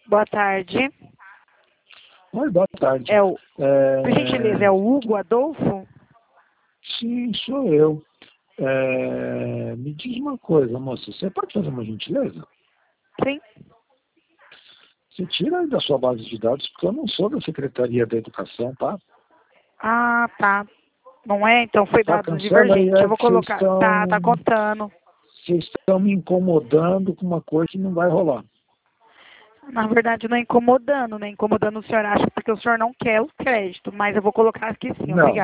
Boa tarde. Oi, boa tarde. Por gentileza, é o Hugo Adolfo? Sim, sou eu. Me diz uma coisa, moça, você pode fazer uma gentileza? Sim. Você tira aí da sua base de dados, porque eu não sou da Secretaria da Educação, tá? Ah, tá. Não é? Então foi Tá, dados cancela aí, divergentes. Eu vou colocar. Tá vocês contando. estão me incomodando com uma coisa que não vai rolar. Na verdade, não é incomodando, né? Incomodando o senhor acha porque o senhor não quer o crédito, mas eu vou colocar aqui sim, Não. obrigada.